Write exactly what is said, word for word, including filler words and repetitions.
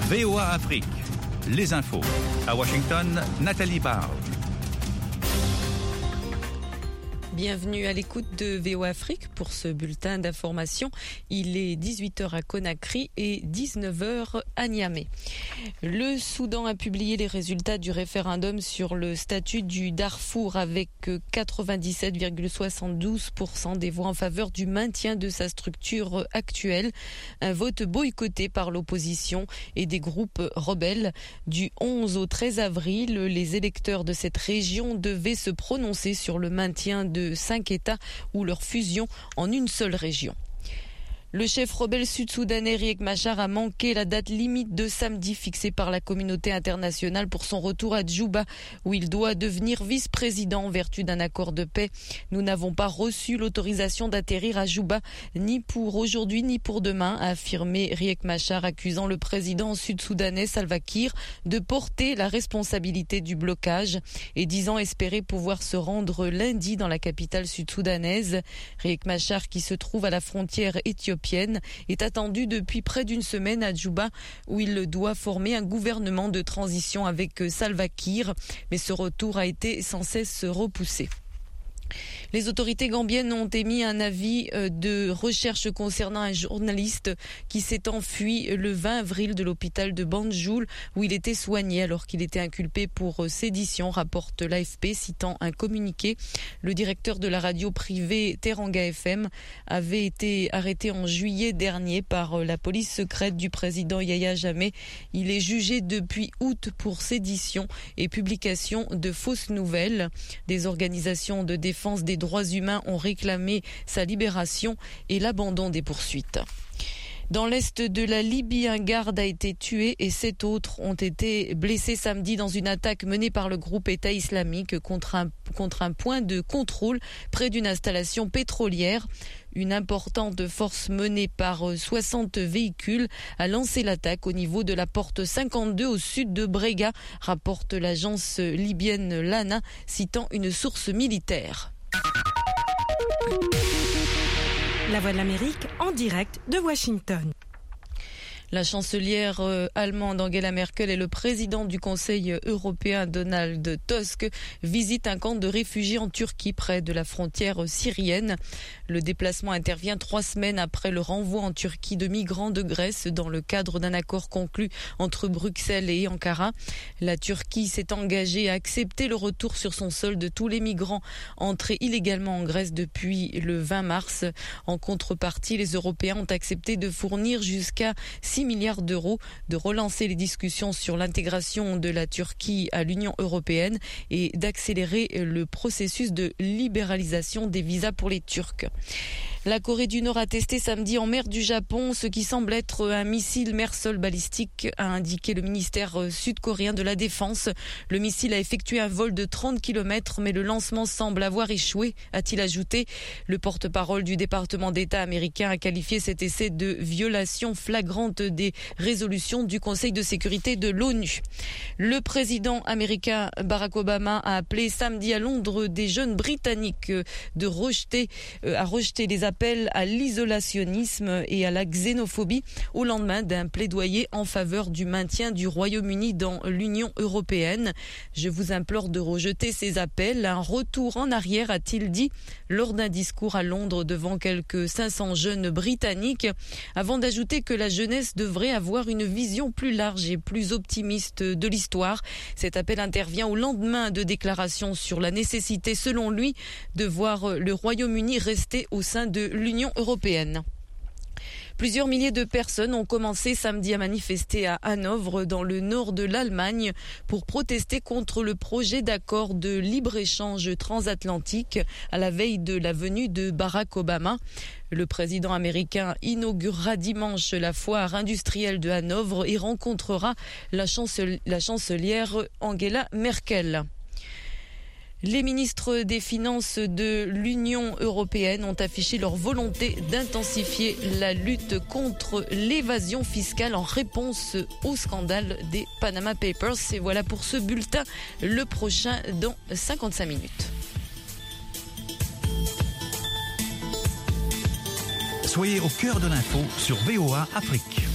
V O A Afrique, les infos. À Washington, Nathalie Barge. Bienvenue à l'écoute de V O A Afrique pour ce bulletin d'information. Il est dix-huit heures à Conakry et dix-neuf heures à Niamey. Le Soudan a publié les résultats du référendum sur le statut du Darfour avec quatre-vingt-dix-sept virgule soixante-douze pour cent des voix en faveur du maintien de sa structure actuelle. Un vote boycotté par l'opposition et des groupes rebelles. Du onze au treize avril, les électeurs de cette région devaient se prononcer sur le maintien de cinq États ou leur fusion en une seule région. Le chef rebelle sud-soudanais Riek Machar a manqué la date limite de samedi fixée par la communauté internationale pour son retour à Djouba, où il doit devenir vice-président en vertu d'un accord de paix. Nous n'avons pas reçu l'autorisation d'atterrir à Djouba, ni pour aujourd'hui ni pour demain, a affirmé Riek Machar, accusant le président sud-soudanais Salva Kiir de porter la responsabilité du blocage et disant espérer pouvoir se rendre lundi dans la capitale sud-soudanaise. Riek Machar, qui se trouve à la frontière éthiopienne, est attendu depuis près d'une semaine à Djouba, où il doit former un gouvernement de transition avec Salva Kiir, mais ce retour a été sans cesse repoussé. Les autorités gambiennes ont émis un avis de recherche concernant un journaliste qui s'est enfui le vingt avril de l'hôpital de Banjul où il était soigné alors qu'il était inculpé pour sédition, rapporte l'A F P citant un communiqué. Le directeur de la radio privée Teranga F M avait été arrêté en juillet dernier par la police secrète du président Yahya Jammeh. Il est jugé depuis août pour sédition et publication de fausses nouvelles. Des organisations de défense des droits humains ont réclamé sa libération et l'abandon des poursuites. Dans l'est de la Libye, un garde a été tué et sept autres ont été blessés samedi dans une attaque menée par le groupe État islamique contre un, contre un point de contrôle près d'une installation pétrolière. Une importante force menée par soixante véhicules a lancé l'attaque au niveau de la porte cinquante-deux au sud de Brega, rapporte l'agence libyenne Lana, citant une source militaire. La Voix de l'Amérique en direct de Washington. La chancelière euh, allemande Angela Merkel et le président du Conseil européen Donald Tusk visitent un camp de réfugiés en Turquie près de la frontière syrienne. Le déplacement intervient trois semaines après le renvoi en Turquie de migrants de Grèce dans le cadre d'un accord conclu entre Bruxelles et Ankara. La Turquie s'est engagée à accepter le retour sur son sol de tous les migrants entrés illégalement en Grèce depuis le vingt mars. En contrepartie, les Européens ont accepté de fournir jusqu'à six milliards d'euros, de relancer les discussions sur l'intégration de la Turquie à l'Union européenne et d'accélérer le processus de libéralisation des visas pour les Turcs. La Corée du Nord a testé samedi en mer du Japon ce qui semble être un missile mer-sol balistique, a indiqué le ministère sud-coréen de la Défense. Le missile a effectué un vol de trente kilomètres, mais le lancement semble avoir échoué, a-t-il ajouté. Le porte-parole du département d'État américain a qualifié cet essai de violation flagrante des résolutions du Conseil de sécurité de l'ONU. Le président américain Barack Obama a appelé samedi à Londres des jeunes britanniques de rejeter, euh, à rejeter les appels à l'isolationnisme et à la xénophobie au lendemain d'un plaidoyer en faveur du maintien du Royaume-Uni dans l'Union européenne. Je vous implore de rejeter ces appels. Un retour en arrière, a-t-il dit lors d'un discours à Londres devant quelques cinq cents jeunes britanniques, avant d'ajouter que la jeunesse devrait avoir une vision plus large et plus optimiste de l'histoire. Cet appel intervient au lendemain de déclarations sur la nécessité, selon lui, de voir le Royaume-Uni rester au sein de l'Union européenne. Plusieurs milliers de personnes ont commencé samedi à manifester à Hanovre, dans le nord de l'Allemagne, pour protester contre le projet d'accord de libre-échange transatlantique à la veille de la venue de Barack Obama. Le président américain inaugurera dimanche la foire industrielle de Hanovre et rencontrera la, chancel- la chancelière Angela Merkel. Les ministres des Finances de l'Union européenne ont affiché leur volonté d'intensifier la lutte contre l'évasion fiscale en réponse au scandale des Panama Papers. Et voilà pour ce bulletin, le prochain dans cinquante-cinq minutes. Soyez au cœur de l'info sur V O A Afrique.